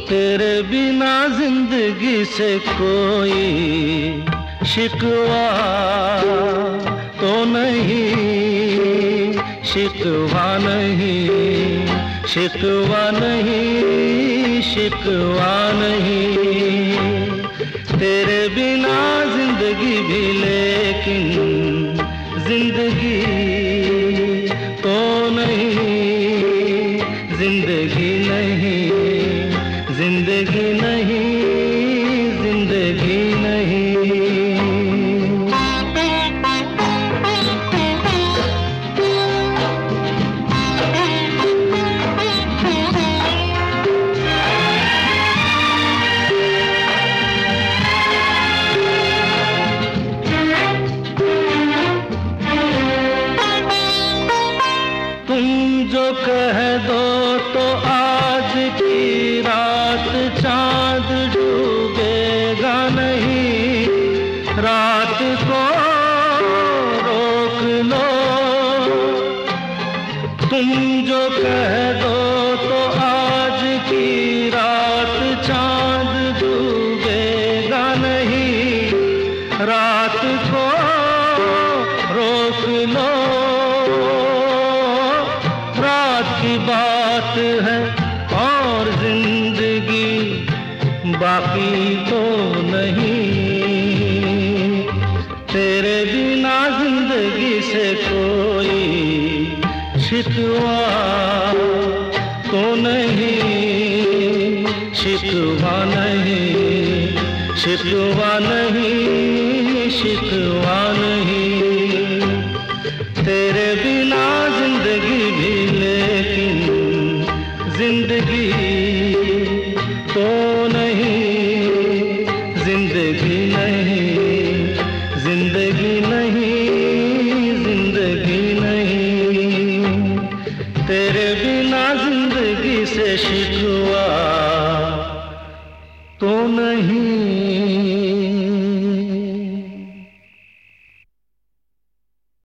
तेरे बिना जिंदगी से कोई शिकवा तो नहीं, शिकवा नहीं, शिकवा नहीं, शिकवा नहीं। तेरे बिना जिंदगी भी लेकिन जिंदगी तो नहीं, जिंदगी नहीं, जिंदगी नहीं, जिंदगी नहीं। तुम जो कह दो तो आज की रात चांद डूबेगा नहीं, रात को रोक लो। तुम जो कह दो तो आज की रात चांद डूबेगा नहीं, रात को रोक लो। रात की बात है और जिंदगी बाकी तो नहीं। तेरे बिना जिंदगी से कोई शिकवा तो नहीं, शिकवा नहीं, शिकवा नहीं, शिकवा नहीं। तेरे बिना जिंदगी भी लेकिन जिंदगी तो नहीं, जिंदगी नहीं, जिंदगी नहीं, जिंदगी नहीं। तेरे बिना जिंदगी से